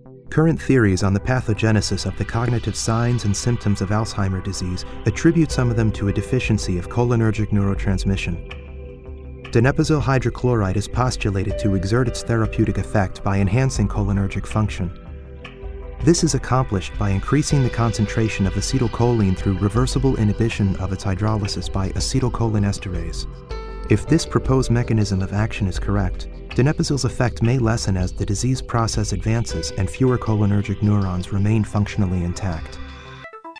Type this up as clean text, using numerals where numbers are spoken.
Current theories on the pathogenesis of the cognitive signs and symptoms of Alzheimer's disease attribute some of them to a deficiency of cholinergic neurotransmission. Donepezil hydrochloride is postulated to exert its therapeutic effect by enhancing cholinergic function. This is accomplished by increasing the concentration of acetylcholine through reversible inhibition of its hydrolysis by acetylcholinesterase. If this proposed mechanism of action is correct, donepezil's effect may lessen as the disease process advances and fewer cholinergic neurons remain functionally intact.